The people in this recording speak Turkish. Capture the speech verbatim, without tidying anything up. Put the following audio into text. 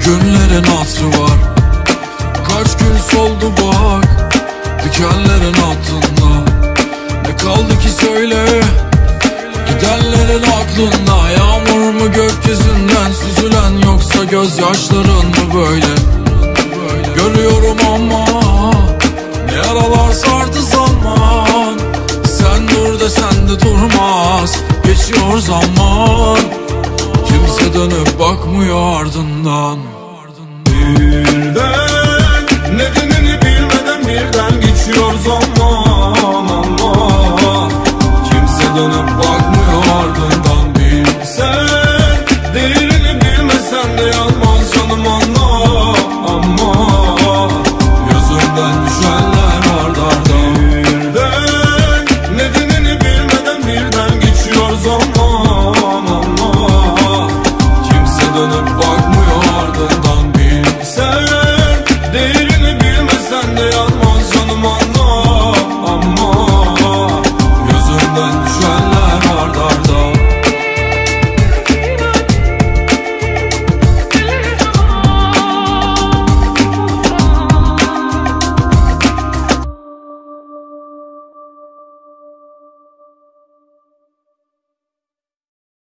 günlerin hatırı var. Kaç gün soldu bak dikenlerin altında. Ne kaldı ki söyle gidenlerin aklında. Yağmur mu gökyüzünden süzülen, yoksa gözyaşların mı böyle? Görüyorum ama ne yaralar sardı zaman. Sen dur desen de durmaz, geçiyor zaman. Kimse dönüp bakmıyor ardından. Bir de